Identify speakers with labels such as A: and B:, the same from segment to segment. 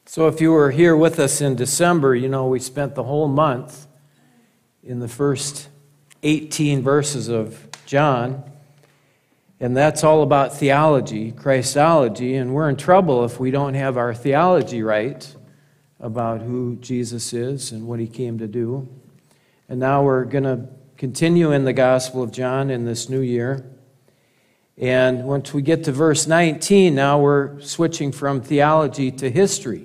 A: So if you were here with us in December, you know we spent the whole month in the first 18 verses of John, and that's all about theology, Christology, and we're in trouble if we don't have our theology right about who Jesus is and what he came to do. And now we're going to continue in the Gospel of John in this new year. And once we get to verse 19, now we're switching from theology to history.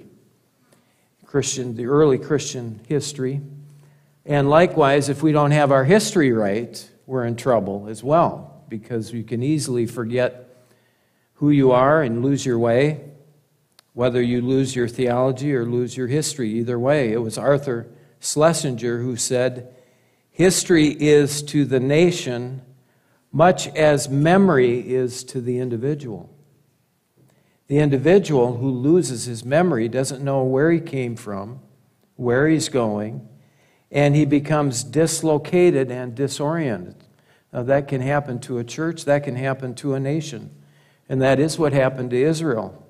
A: The early Christian history. And likewise, if we don't have our history right, we're in trouble as well, because you can easily forget who you are and lose your way, whether you lose your theology or lose your history. Either way, it was Arthur Schlesinger who said, "History is to the nation much as memory is to the individual." The individual who loses his memory doesn't know where he came from, where he's going, and he becomes dislocated and disoriented. Now, that can happen to a church, that can happen to a nation, and that is what happened to Israel.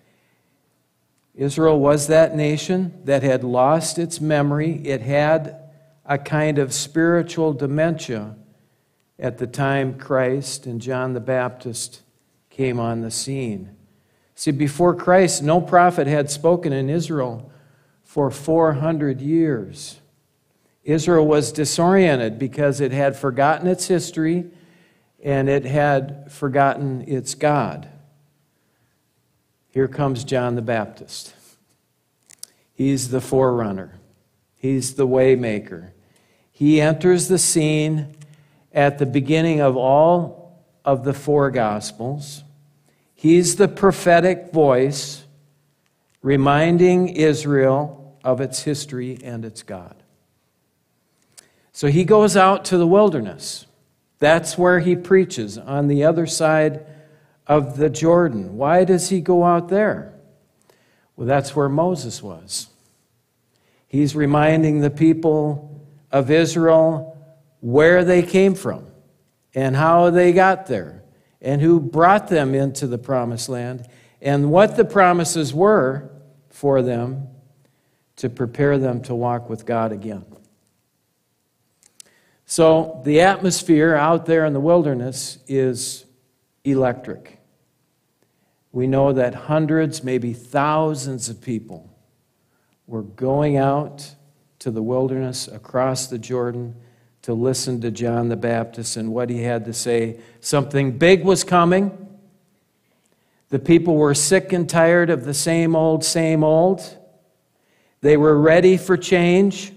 A: Israel was that nation that had lost its memory. It had a kind of spiritual dementia at the time Christ and John the Baptist came on the scene. See, before Christ, no prophet had spoken in Israel for 400 years. Israel was disoriented because it had forgotten its history and it had forgotten its God. Here comes John the Baptist. He's the forerunner. He's the waymaker. He enters the scene at the beginning of all of the four Gospels. He's the prophetic voice reminding Israel of its history and its God. So he goes out to the wilderness. That's where he preaches, on the other side of the Jordan. Why does he go out there? Well, that's where Moses was. He's reminding the people of Israel where they came from and how they got there, and who brought them into the promised land, and what the promises were for them to prepare them to walk with God again. So the atmosphere out there in the wilderness is electric. We know that hundreds, maybe thousands of people were going out to the wilderness across the Jordan to listen to John the Baptist and what he had to say. Something big was coming. The people were sick and tired of the same old, same old. They were ready for change.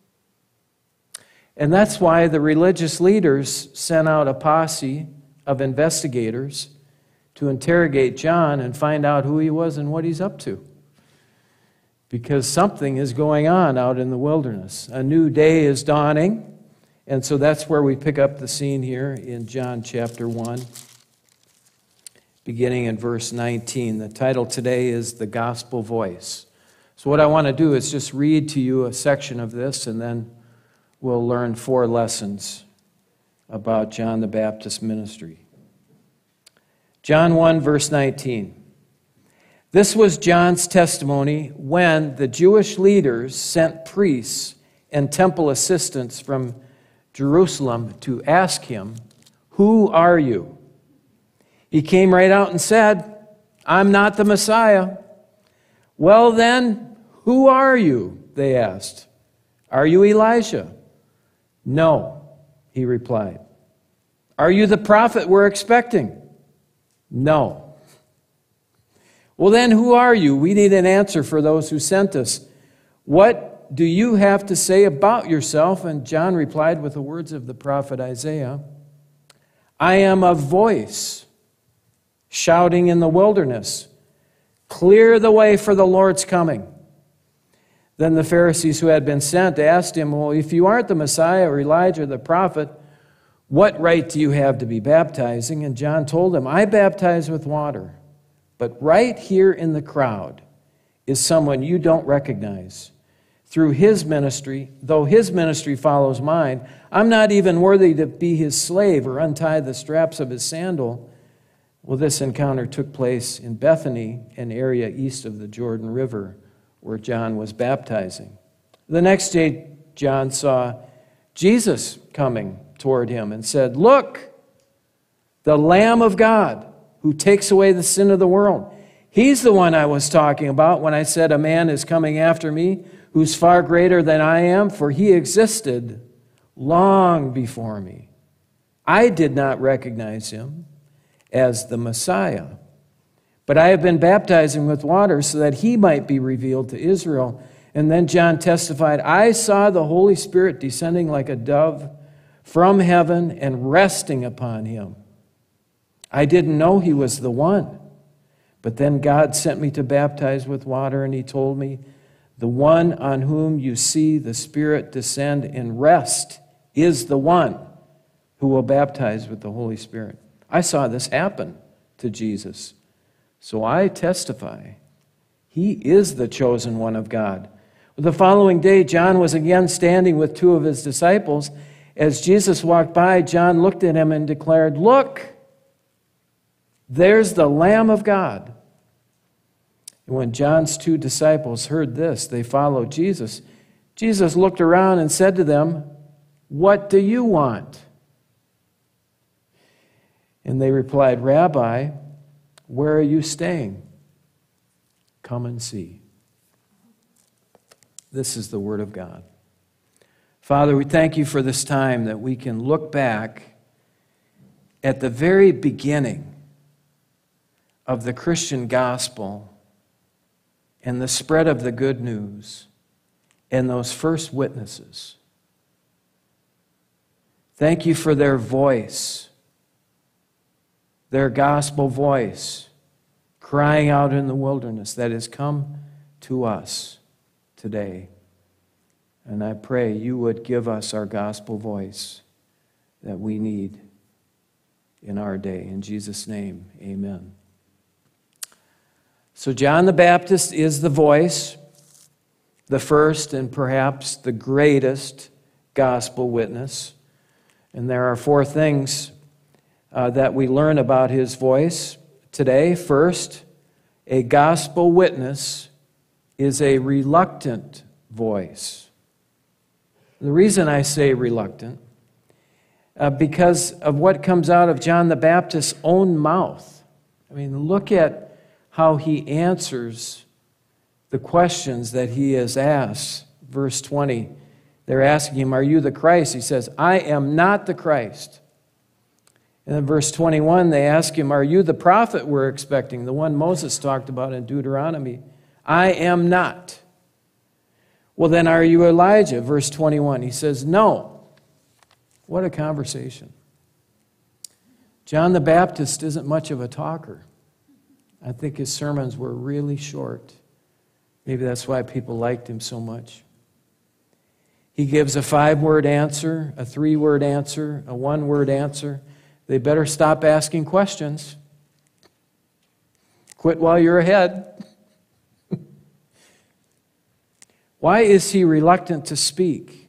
A: And that's why the religious leaders sent out a posse of investigators to interrogate John and find out who he was and what he's up to. Because something is going on out in the wilderness. A new day is dawning. And so that's where we pick up the scene here in John chapter 1, beginning in verse 19. The title today is The Gospel Voice. So what I want to do is just read to you a section of this, and then we'll learn 4 lessons about John the Baptist's ministry. John 1, verse 19. This was John's testimony when the Jewish leaders sent priests and temple assistants from Jerusalem to ask him, "Who are you?" He came right out and said, "I'm not the Messiah." "Well then, who are you?" they asked. "Are you Elijah?" "No," he replied. "Are you the prophet we're expecting?" "No." "Well then, who are you? We need an answer for those who sent us. What do you have to say about yourself?" And John replied with the words of the prophet Isaiah, "I am a voice shouting in the wilderness, 'Clear the way for the Lord's coming.'" Then the Pharisees who had been sent asked him, "Well, if you aren't the Messiah or Elijah or the prophet, what right do you have to be baptizing?" And John told them, "I baptize with water, but right here in the crowd is someone you don't recognize. Through his ministry, though his ministry follows mine, I'm not even worthy to be his slave or untie the straps of his sandal." Well, this encounter took place in Bethany, an area east of the Jordan River, where John was baptizing. The next day, John saw Jesus coming toward him and said, "Look, the Lamb of God who takes away the sin of the world. He's the one I was talking about when I said a man is coming after me who's far greater than I am, for he existed long before me. I did not recognize him as the Messiah, but I have been baptizing with water so that he might be revealed to Israel." And then John testified, "I saw the Holy Spirit descending like a dove from heaven and resting upon him. I didn't know he was the one. But then God sent me to baptize with water, and he told me, 'The one on whom you see the Spirit descend and rest is the one who will baptize with the Holy Spirit.'" I saw this happen to Jesus. So I testify, he is the chosen one of God. The following day, John was again standing with two of his disciples. As Jesus walked by, John looked at him and declared, "Look, there's the Lamb of God." And when John's two disciples heard this, they followed Jesus. Jesus looked around and said to them, "What do you want?" And they replied, "Rabbi, where are you staying? Come and see." This is the word of God. Father, we thank you for this time that we can look back at the very beginning of the Christian gospel and the spread of the good news and those first witnesses. Thank you for their voice, their gospel voice, crying out in the wilderness that has come to us today. And I pray you would give us our gospel voice that we need in our day. In Jesus' name, amen. So John the Baptist is the voice, the first and perhaps the greatest gospel witness. And there are four things that we learn about his voice today. First, a gospel witness is a reluctant voice. The reason I say reluctant, because of what comes out of John the Baptist's own mouth. I mean, look at how he answers the questions that he is asked. Verse 20, they're asking him, "Are you the Christ?" He says, "I am not the Christ." And then verse 21, they ask him, "Are you the prophet we're expecting, the one Moses talked about in Deuteronomy?" "I am not." "Well, then are you Elijah?" Verse 21, he says, "No." What a conversation. John the Baptist isn't much of a talker. I think his sermons were really short. Maybe that's why people liked him so much. He gives a 5-word answer, a 3-word answer, a 1-word answer. They better stop asking questions. Quit while you're ahead. Why is he reluctant to speak?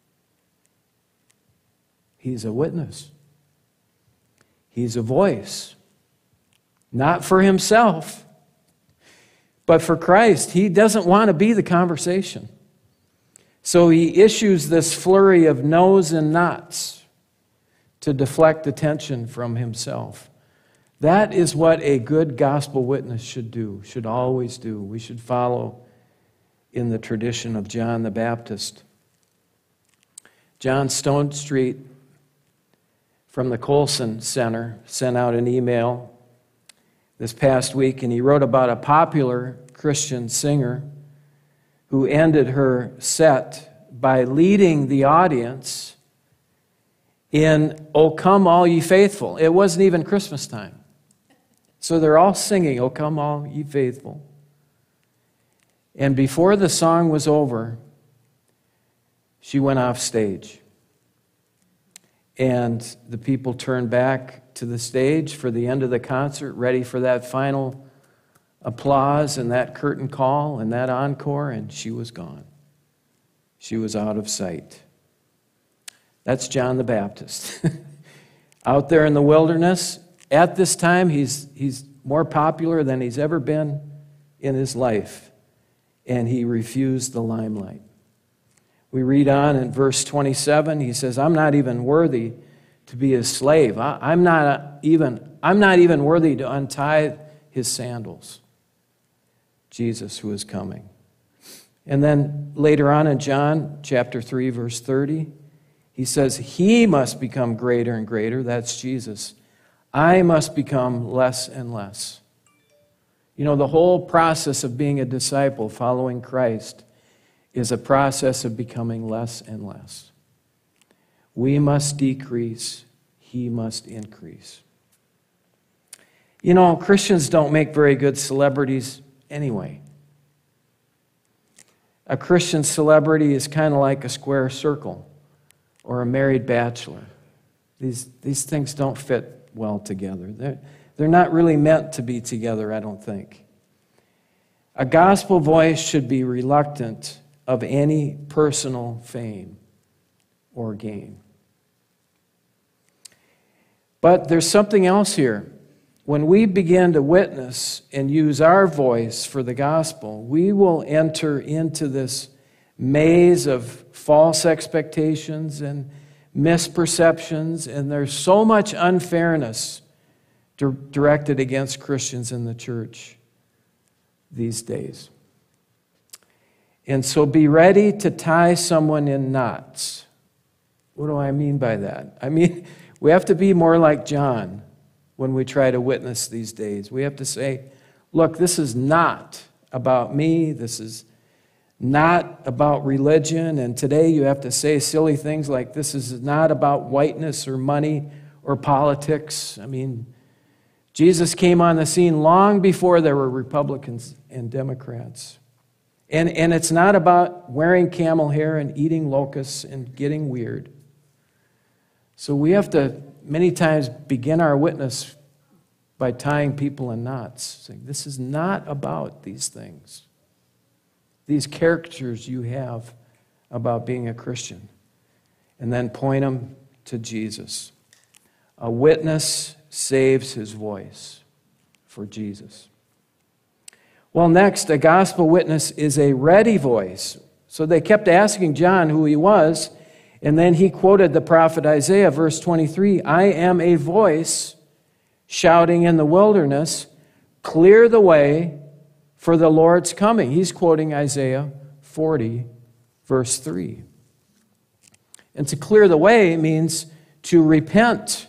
A: He's a witness. He's a voice. Not for himself, but for Christ. He doesn't want to be the conversation. So he issues this flurry of no's and nots to deflect attention from himself. That is what a good gospel witness should do, should always do. We should follow in the tradition of John the Baptist. John Stone Street from the Colson Center sent out an email this past week, and he wrote about a popular Christian singer who ended her set by leading the audience in "O Come All Ye Faithful." It wasn't even Christmas time. So they're all singing, "O Come All Ye Faithful." And before the song was over, she went off stage. And the people turned back to the stage for the end of the concert, ready for that final applause and that curtain call and that encore, and she was gone. She was out of sight. That's John the Baptist. Out there in the wilderness, at this time, he's more popular than he's ever been in his life. and he refused the limelight. We read on in verse 27, he says, I'm not even worthy to be his slave. I'm not even worthy to untie his sandals. Jesus who is coming. And then later on in John chapter 3, verse 30, he says, he must become greater and greater. That's Jesus. I must become less and less. You know, the whole process of being a disciple, following Christ, is a process of becoming less and less. We must decrease, he must increase. You know, Christians don't make very good celebrities anyway. A Christian celebrity is kind of like a square circle or a married bachelor. These things don't fit well together. They're not really meant to be together, I don't think. A gospel voice should be reluctant of any personal fame or gain. But there's something else here. When we begin to witness and use our voice for the gospel, we will enter into this maze of false expectations and misperceptions, and there's so much unfairness directed against Christians in the church these days. And so be ready to tie someone in knots. What do I mean by that? I mean, we have to be more like John when we try to witness these days. We have to say, look, this is not about me. This is not about religion. And today you have to say silly things like, this is not about whiteness or money or politics. I mean, Jesus came on the scene long before there were Republicans and Democrats. And it's not about wearing camel hair and eating locusts and getting weird. So we have to many times begin our witness by tying people in knots, saying, this is not about these things, these caricatures you have about being a Christian, and then point them to Jesus. A witness saves his voice for Jesus. Well, next, a gospel witness is a ready voice. So they kept asking John who he was, and then he quoted the prophet Isaiah, verse 23, I am a voice shouting in the wilderness, clear the way for the Lord's coming. He's quoting Isaiah 40, verse 3. And to clear the way means to repent,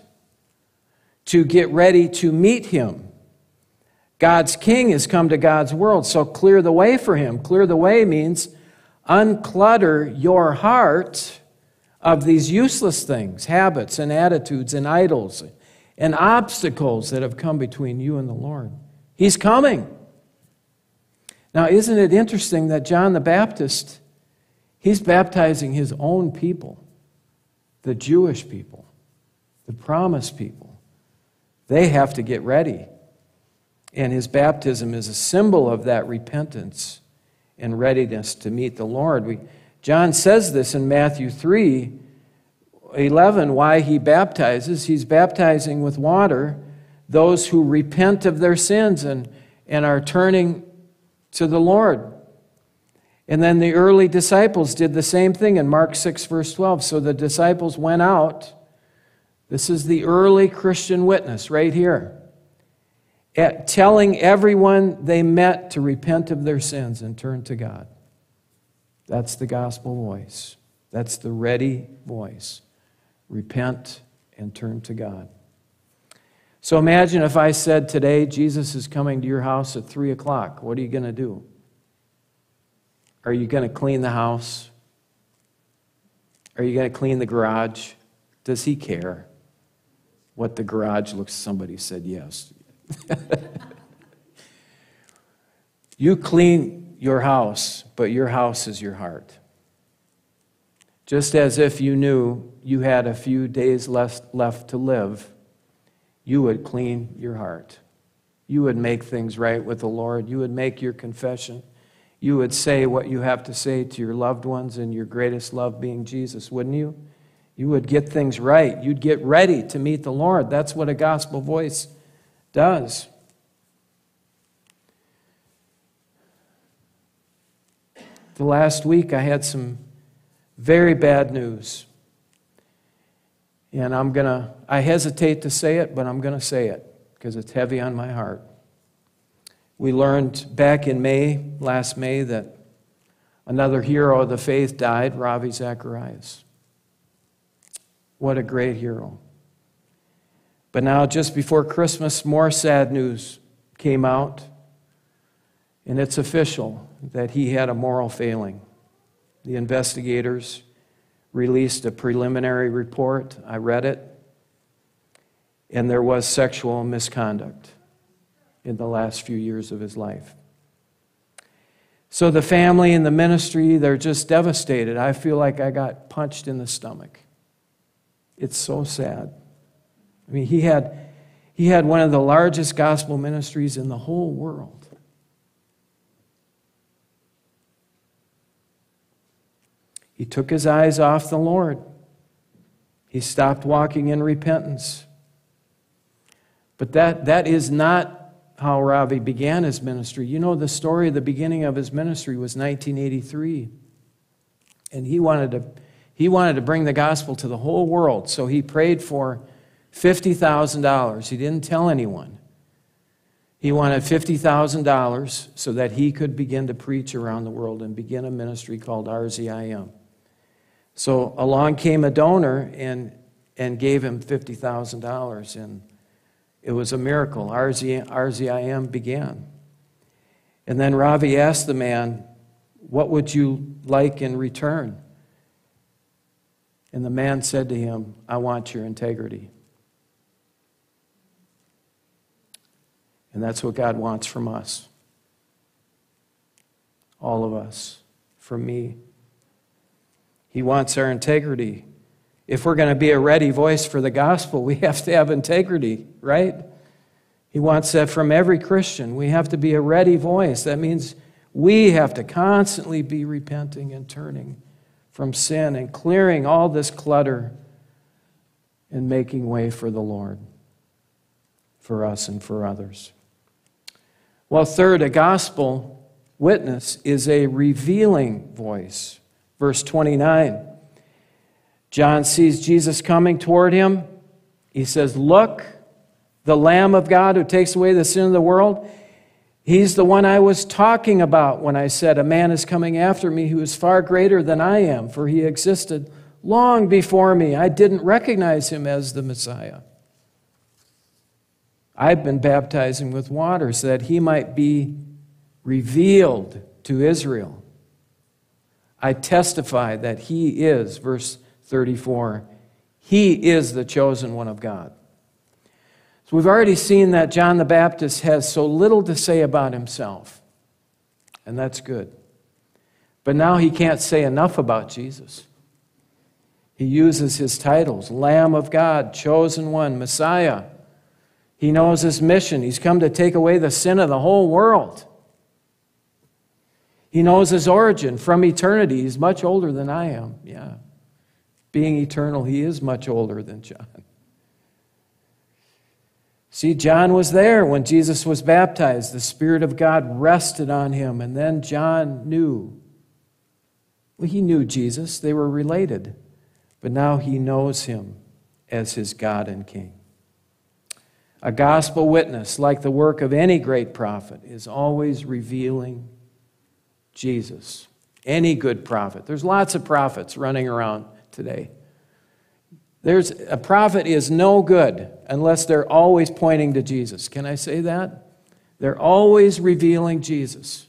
A: to get ready to meet him. God's king has come to God's world, so clear the way for him. Clear the way means unclutter your heart of these useless things, habits and attitudes and idols and obstacles that have come between you and the Lord. He's coming. Now, isn't it interesting that John the Baptist, he's baptizing his own people, the Jewish people, the promised people. They have to get ready. And his baptism is a symbol of that repentance and readiness to meet the Lord. John says this in Matthew 3:11, why he baptizes. He's baptizing with water those who repent of their sins and are turning to the Lord. And then the early disciples did the same thing in Mark 6, verse 12. So the disciples went out. This is the early Christian witness right here. Telling everyone they met to repent of their sins and turn to God. That's the gospel voice. That's the ready voice. Repent and turn to God. So imagine if I said today, Jesus is coming to your house at 3 o'clock. What are you going to do? Are you going to clean the house? Are you going to clean the garage? Does he care what the garage looks? Somebody said yes. You clean your house, but your house is your heart. Just as if you knew you had a few days left to live, you would clean your heart. You would make things right with the Lord. You would make your confession. You would say what you have to say to your loved ones and your greatest love being Jesus, wouldn't you? You would get things right. You'd get ready to meet the Lord. That's what a gospel voice does. The last week I had some very bad news. And I hesitate to say it, but I'm going to say it because it's heavy on my heart. We learned back in last May, that another hero of the faith died, Ravi Zacharias. What a great hero. But now, just before Christmas, more sad news came out, and it's official that he had a moral failing. The investigators released a preliminary report. I read it, and there was sexual misconduct in the last few years of his life. So the family and the ministry, they're just devastated. I feel like I got punched in the stomach. It's so sad. I mean, he had one of the largest gospel ministries in the whole world. He took his eyes off the Lord. He stopped walking in repentance. But that is not how Ravi began his ministry. You know, the story of the beginning of his ministry was 1983. And he wanted to bring the gospel to the whole world. So he prayed for $50,000. He didn't tell anyone. He wanted $50,000 so that he could begin to preach around the world and begin a ministry called RZIM. So along came a donor and gave him $50,000, and it was a miracle. RZIM began. And then Ravi asked the man, "What would you like in return?" And the man said to him, "I want your integrity." And that's what God wants from us. All of us. From me. He wants our integrity. If we're going to be a ready voice for the gospel, we have to have integrity, right? He wants that from every Christian. We have to be a ready voice. That means we have to constantly be repenting and turning from sin and clearing all this clutter and making way for the Lord, for us and for others. Well, third, a gospel witness is a revealing voice. Verse 29, John sees Jesus coming toward him. He says, "Look, the Lamb of God who takes away the sin of the world. He's the one I was talking about when I said, 'A man is coming after me who is far greater than I am, for he existed long before me. I didn't recognize him as the Messiah. I've been baptizing with water so that he might be revealed to Israel. I testify that he is,'" verse 34, "he is the chosen one of God." So we've already seen that John the Baptist has so little to say about himself, and that's good. But now he can't say enough about Jesus. He uses his titles: Lamb of God, Chosen One, Messiah. He knows his mission. He's come to take away the sin of the whole world. He knows his origin from eternity. He's much older than I am. Yeah. Being eternal, he is much older than John. See, John was there when Jesus was baptized. The Spirit of God rested on him, and then John knew. Well, he knew Jesus. They were related. But now he knows him as his God and King. A gospel witness, like the work of any great prophet, is always revealing Jesus. Any good prophet. There's lots of prophets running around today. A prophet is no good unless they're always pointing to Jesus. Can I say that? They're always revealing Jesus.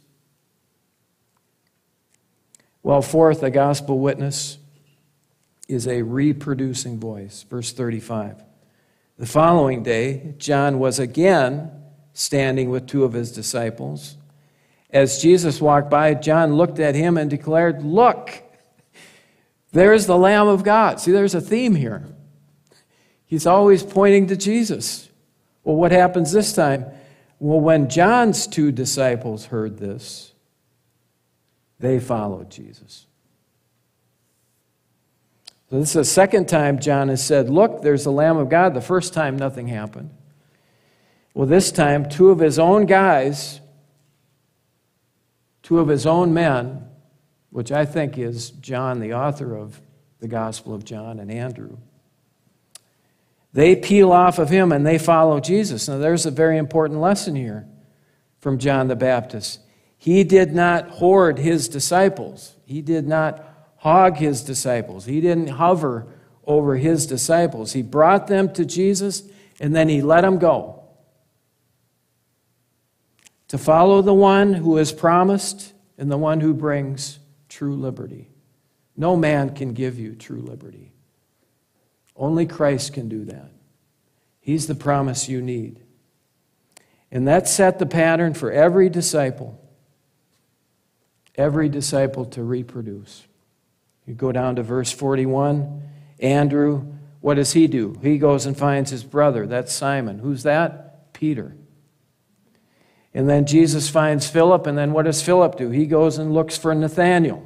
A: Well, fourth, a gospel witness is a reproducing voice. Verse 35. The following day, John was again standing with two of his disciples. As Jesus walked by, John looked at him and declared, "Look, there's the Lamb of God." See, there's a theme here. He's always pointing to Jesus. Well, what happens this time? Well, when John's two disciples heard this, they followed Jesus. So this is the second time John has said, "Look, there's the Lamb of God." The first time, nothing happened. Well, this time, two of his own guys, two of his own men, which I think is John, the author of the Gospel of John, and Andrew. They peel off of him and they follow Jesus. Now, there's a very important lesson here from John the Baptist. He did not hoard his disciples. He did not hog his disciples. He didn't hover over his disciples. He brought them to Jesus, and then he let them go to follow the one who is promised and the one who brings true liberty. No man can give you true liberty. Only Christ can do that. He's the promise you need. And that set the pattern for every disciple to reproduce. You go down to verse 41. Andrew, what does he do? He goes and finds his brother. That's Simon. Who's that? Peter. And then Jesus finds Philip, and then what does Philip do? He goes and looks for Nathanael.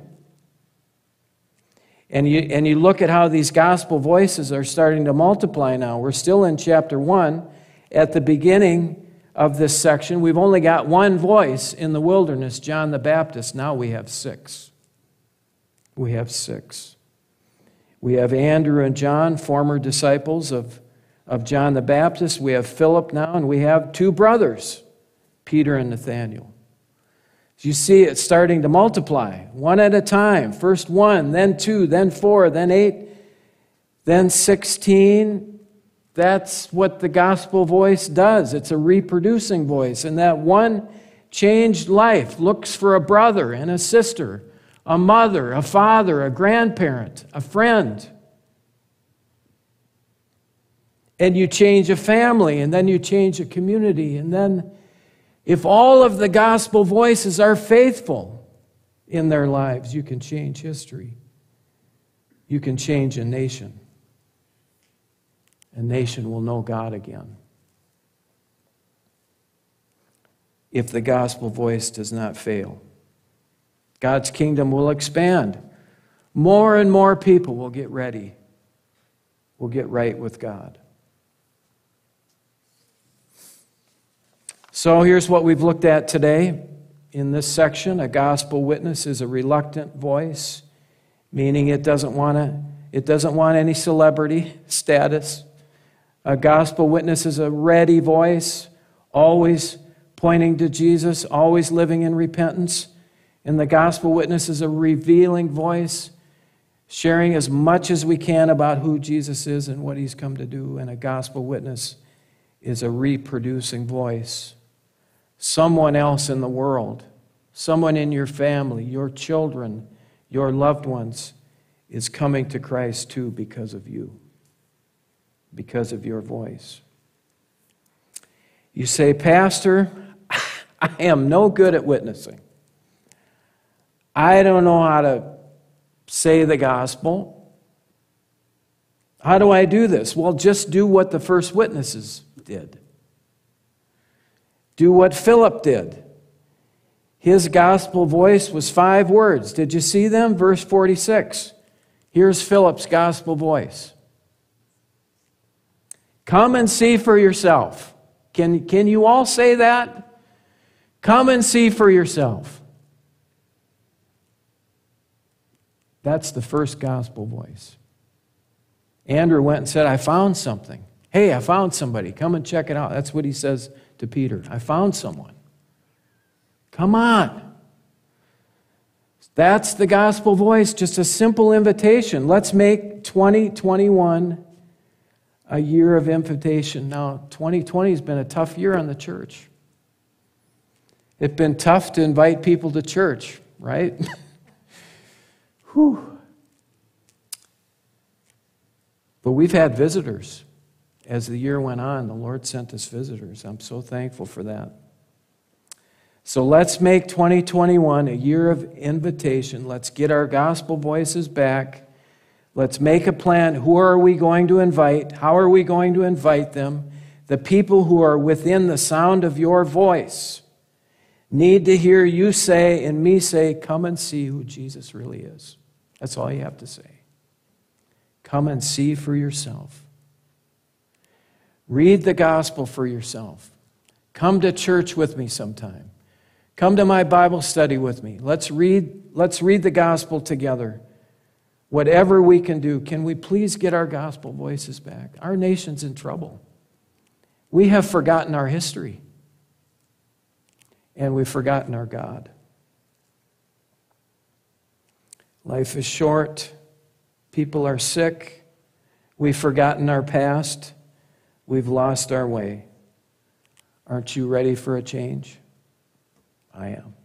A: And you look at how these gospel voices are starting to multiply now. We're still in chapter 1. At the beginning of this section, we've only got one voice in the wilderness, John the Baptist. Now we have 6. We have 6. We have Andrew and John, former disciples of John the Baptist. We have Philip now, and we have 2 brothers, Peter and Nathanael. You see it starting to multiply, one at a time. First 1, then 2, then 4, then 8, then 16. That's what the gospel voice does. It's a reproducing voice. And that one changed life looks for a brother and a sister, a mother, a father, a grandparent, a friend. And you change a family, and then you change a community, and then if all of the gospel voices are faithful in their lives, you can change history. You can change a nation. A nation will know God again. If the gospel voice does not fail, God's kingdom will expand. More and more people will get ready, will get right with God. So here's what we've looked at today in this section. A gospel witness is a reluctant voice, meaning it doesn't want any celebrity status. A gospel witness is a ready voice, always pointing to Jesus, always living in repentance. And the gospel witness is a revealing voice, sharing as much as we can about who Jesus is and what he's come to do. And a gospel witness is a reproducing voice. Someone else in the world, someone in your family, your children, your loved ones is coming to Christ too because of you, because of your voice. You say, Pastor, I am no good at witnessing. I don't know how to say the gospel. How do I do this? Well, just do what the first witnesses did. Do what Philip did. His gospel voice was 5 words. Did you see them? Verse 46. Here's Philip's gospel voice. Come and see for yourself. Can you all say that? Come and see for yourself. That's the first gospel voice. Andrew went and said, I found something. Hey, I found somebody. Come and check it out. That's what he says to Peter. I found someone. Come on. That's the gospel voice, just a simple invitation. Let's make 2021 a year of invitation. Now, 2020 has been a tough year on the church. It's been tough to invite people to church, right? Whew. But we've had visitors. As the year went on, the Lord sent us visitors. I'm so thankful for that. So let's make 2021 a year of invitation. Let's get our gospel voices back. Let's make a plan. Who are we going to invite? How are we going to invite them? The people who are within the sound of your voice need to hear you say and me say, come and see who Jesus really is. That's all you have to say. Come and see for yourself. Read the gospel for yourself. Come to church with me sometime. Come to my Bible study with me. Let's read the gospel together. Whatever we can do, can we please get our gospel voices back? Our nation's in trouble. We have forgotten our history. And we've forgotten our God. Life is short. People are sick. We've forgotten our past. We've lost our way. Aren't you ready for a change? I am.